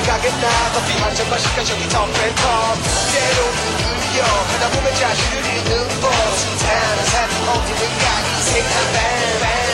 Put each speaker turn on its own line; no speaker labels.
가겠나 커피 한 잔 마실까 저기 턱앤턱 때로는 울려 하다 보면 자신을 잃는 법 숱하는 삶 어디는가 인생 한 방